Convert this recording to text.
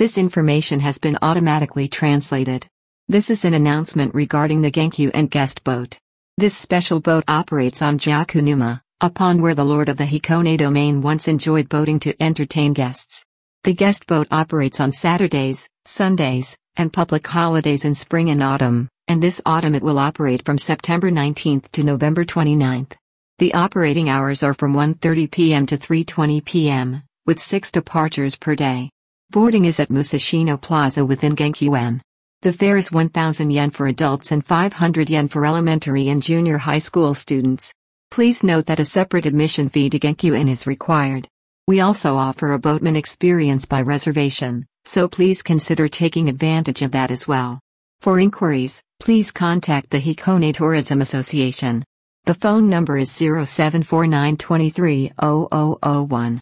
This information has been automatically translated. This is an announcement regarding the Genkyu and Guest Boat. This special boat operates on Gyakunuma, a pond where the lord of the Hikone domain once enjoyed boating to entertain guests. The guest boat operates on Saturdays, Sundays, and public holidays in spring and autumn, and this autumn it will operate from September 19th to November 29th. The operating hours are from 1:30 p.m. to 3:20 p.m., with 6 departures per day. Boarding is at Musashino Plaza within Genkyu-en. The fare is 1,000 yen for adults and 500 yen for elementary and junior high school students. Please note that a separate admission fee to Genkyu-en is required. We also offer a boatman experience by reservation, so please consider taking advantage of that as well. For inquiries, please contact the Hikone Tourism Association. The phone number is 0749230001.